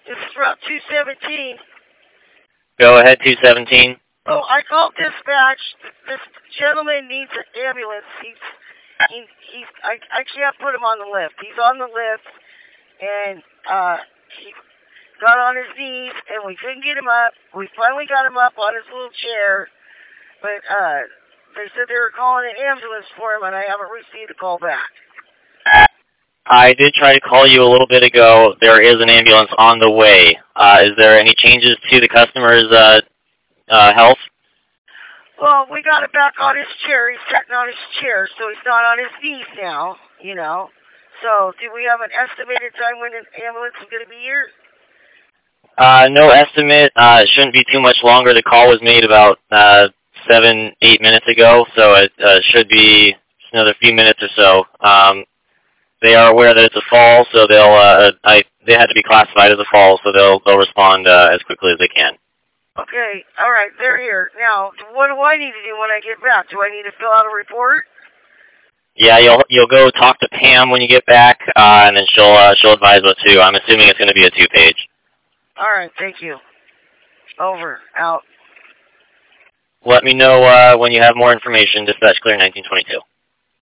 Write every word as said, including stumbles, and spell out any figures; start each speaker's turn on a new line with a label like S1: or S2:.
S1: This is Route two seventeen.
S2: Go ahead, two seventeen.
S1: Oh, I called dispatch. This gentleman needs an ambulance. He's, he, he's, I actually have to put him on the lift. He's on the lift, and, uh, he got on his knees, and we couldn't get him up. We finally got him up on his little chair, but, uh, they said they were calling an ambulance for him, and I haven't received a call back.
S2: I did try to call you a little bit ago. There is an ambulance on the way. Uh, is there any changes to the customer's uh, uh, health?
S1: Well, we got him back on his chair. He's sitting on his chair, so he's not on his knees now, you know. So, do we have an estimated time when an ambulance is going to be here?
S2: Uh, no estimate. Uh, it shouldn't be too much longer. The call was made about uh, seven, eight minutes ago, so it uh, should be another few minutes or so. Um, They are aware that it's a fall, so they'll. Uh, I they had to be classified as a fall, so they'll they'll respond uh, as quickly as they can.
S1: Okay, all right, they're here now. What do I need to do when I get back? Do I need to fill out a report?
S2: Yeah, you'll you'll go talk to Pam when you get back, uh, and then she'll uh, she'll advise what to. I'm assuming it's going to be a two page.
S1: All right, thank you. Over. Out.
S2: Let me know uh, when you have more information. Dispatch clear nineteen twenty-two.